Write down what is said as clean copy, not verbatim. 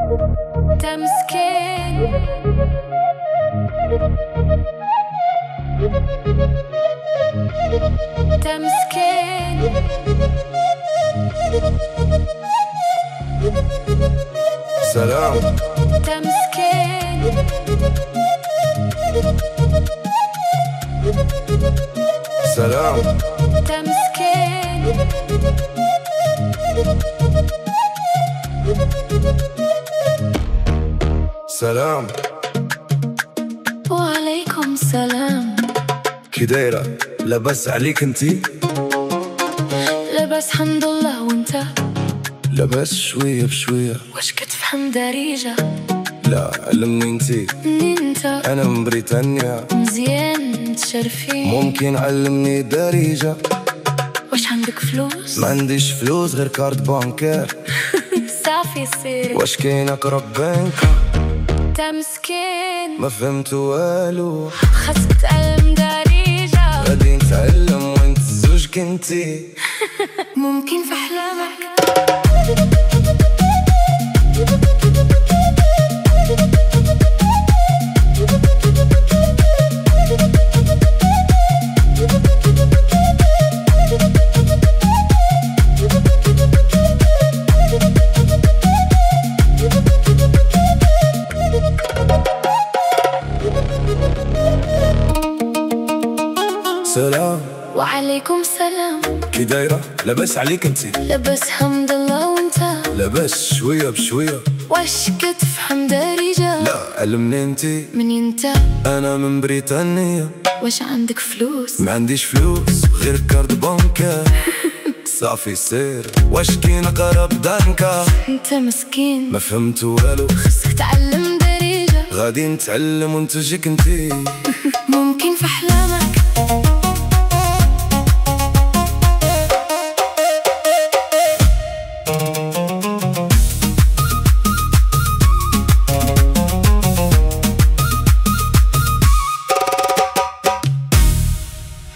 تمسكين تمسكين سلام تمسكين سلام تمسكين سلام وعليكم السلام. كي دايرة؟ لاباس عليك انتي؟ لاباس حمد الله وانت؟ لاباس شوية بشوية. واش كتفهم دارجة؟ لا علمني انتي. منين انت؟ انا من بريطانيا. مزيان تشرفين. ممكن علمني دارجة؟ واش عندك فلوس؟ ما عنديش فلوس غير كارت بانكير. صافي سير. واش كاين اقرب بنك؟ تمسكين ما فهمت والو. خاصك تعلم دارجة. غادي نتعلم وانت زوج كنتي. ممكن في احلامك. سلام وعليكم السلام. كي دايرة؟ لاباس عليك انتي؟ لاباس حمد الله وانت؟ لاباس شوية بشوية. واش كتفهم دارجة؟ لا علمني انتي. منين انت؟ انا من بريطانيا. واش عندك فلوس؟ ما عنديش فلوس غير كارت بانكير. صافي سير. واش كاين اقرب دانكا؟ انت مسكين. ما فهمت والو. خاصك تعلم دارجة. غادي نتعلم وانت جيك انتي. ممكن في احلامك.